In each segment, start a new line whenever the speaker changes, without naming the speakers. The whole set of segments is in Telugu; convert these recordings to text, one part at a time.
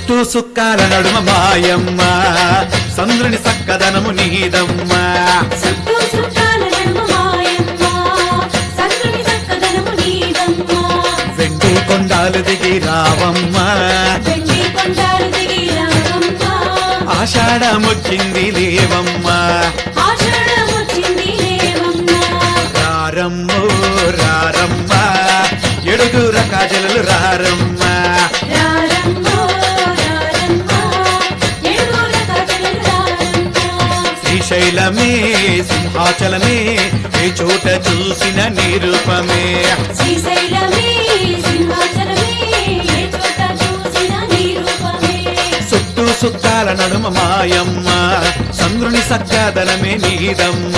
చుట్టూ సుక్కాల నడుమ మాయమ్మ సంద్రుని సక్కదనము నీదమ్మ
చుట్టూ సుట్టాల నడుమ మాయమ్మ సంద్రుని చక్కదనము నీదమ్మ
వెండి కొండాలు దిగి రావమ్మ
వెండి కొండాలు దిగి రావమ్మ
ఆషాఢమొచ్చింది లేవమ్మ
ఆషాఢమొచ్చింది లేవమ్మ
రారమ్ము రారమ్మ ఎడుగుర కాజలు రారమ్మ
రారమ్మ రారమ్మ ఏడుగుల కాజలు రారమ్మ
శ్రీశైలమే సింహాచలమే ఏ చోట చూసిన నిరూపమే
శ్రీశైలమే సింహాచలమే ఏ చోట చూసిన నిరూపమే
చుట్టూ సుక్కాల నడుమ మాయమ్మ సంద్రుని సక్కదనమే నీదమ్మ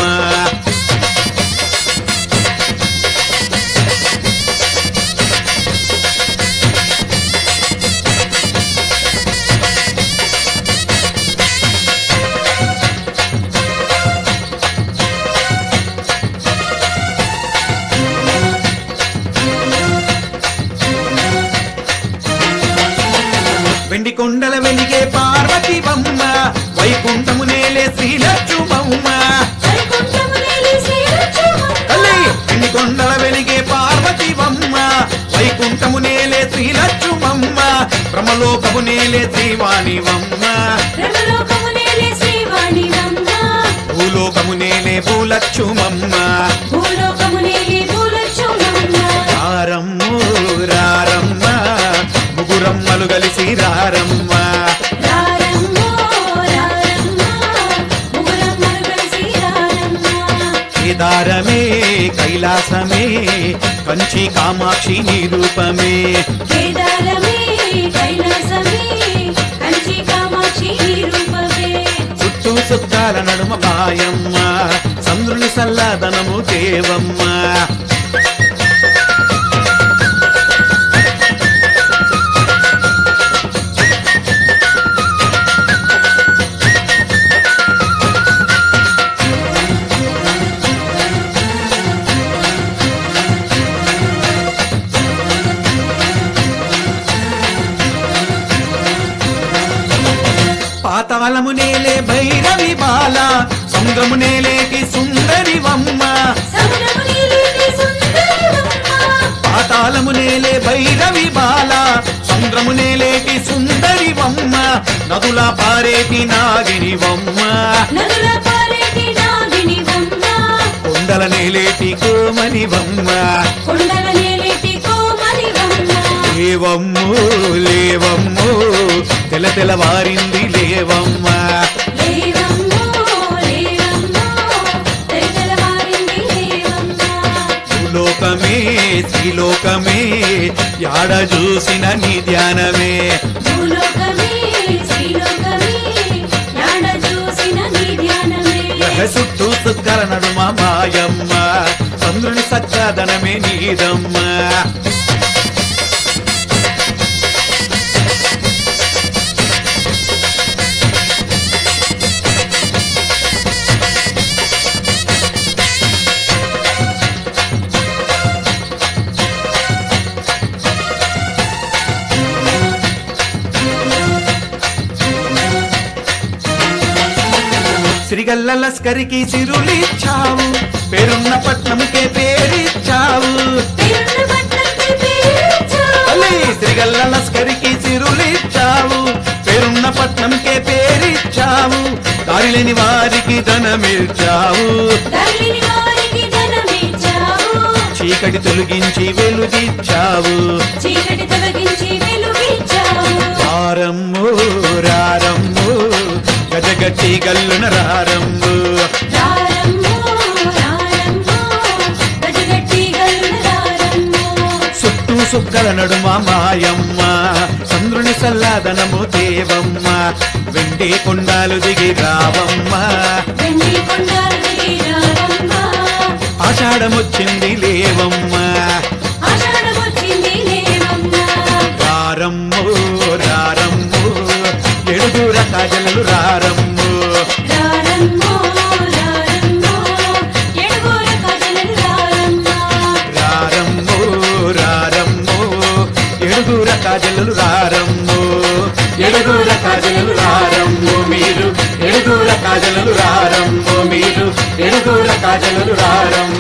వెండి కొండల వెలిగే పార్వతి బొమ్మ వైకుంఠము నేలే శ్రీలక్ష్మమ్మ
వైకుంఠమునేలి శ్రీలక్ష్మమ్మ
తల్లి వెండి కొండల వెలిగే పార్వతి బొమ్మ వైకుంఠము నేలే శ్రీలక్ష్మమ్మ బ్రహ్మలోకము నేలే శ్రీవాణివమ్మ
బ్రహ్మలోకమునేలి శ్రీవాణివమ్మ
భూలోకము నేలే భూలక్ష్మమ్మ
భూలోకమునేలి భూలక్ష్మమ్మ
రారమ్ము రారమ్మ ముగురమ్మలు కలిసి రారమ్మ
రారమ్మ రారమ్మ ముగ్గురమ్మలు కలిసి రారమ్మ
కేదారమే కైలాసమే కంచి కామాక్షి నిరూపమే
కేదారమే కైలాసమే కంచి కామాక్షి రూపమే
చుట్టూ సుత్తాల నడుమ మాయమ్మ సంద్రుని సల్లదనము దేవమ్మ పాతాళము నేలే భైరవి బాల సంగము నేలేటి సుందరివమ్మ
సముద్రమునేలి సుందరవమ్మ
పాతాళము నేలే భైరవి బాల సంద్రము నేలేటి సుందరివమ్మ నదుల పారేటి నాగినివమ్మ
నదుల పారేటి నాగినివమ్మ
కొండల నేలేటి కోమనివమ్మ
కొండల నేలేటి కోమలివమ్మ
లేవమ్ము లేవమ్ము తెల తెలవారింది లేవమ్మ
లేవమ్మ లేవమ్మ తెల్లవారింది లేవమ్మ
భూలోకమే శ్రీలోకమే యాడ చూసిన నీ ధ్యానమే
భూలోకమే శ్రీలోకమే యాడ చూసిన నీ ధ్యానమే
చుట్టూ సుక్కల నడుమ మాయమ్మ చంద్రుని సక్కదనమే నీదమ్మ శ్రీగల్ల లస్కరికి సిరులిచ్చావు పేరున్న పట్నంకే పేరిచ్చావు
పేరున్న పట్నంకి పేరిచ్చావు
అల్లే శ్రీగల్ల లస్కరికి సిరులిచ్చావు పేరున్న పట్నంకే పేరిచ్చావు దారిలేని వారికి ధనమిచ్చావు
తల్లిని వారికి ధనమిచ్చావు
చీకటి తొలగించి వెలుగిచ్చావు
చీకటి తొలగించి వెలుగిచ్చావు
రారమ్ము రారమ్ము గజగట్టి గల్లున రారమ్ము
రారమ్ము రారమ్ము గజగట్టి గల్లున రారమ్ము
చుట్టూ సుక్కల నడుమ మాయమ్మ చంద్రుని సల్లాదనము దేవమ్మ వెండి కొండాలు దిగి రావమ్మ
వెండి కొండలు దిగి రావమ్మ
ఆషాఢమొచ్చింది లేవమ్మ
ఆషాఢమొచ్చింది లేవమ్మ
రారమ్ము రారమ్ము ఎడుగుర కాజలు రారమ్ము
రారమ్ము రారమ్ము ఏడుగుల కథలు రారమ్మ
రారమ్ము రారమ్ము ఎడుగుర కాజలు రారమ్ము ఎడుగుల కాజలలు రారమ్మో మీరు ఎడుగుల కాజలలు రారమ్మో మీరు ఎడుగుల కాజలలు రారమ్మ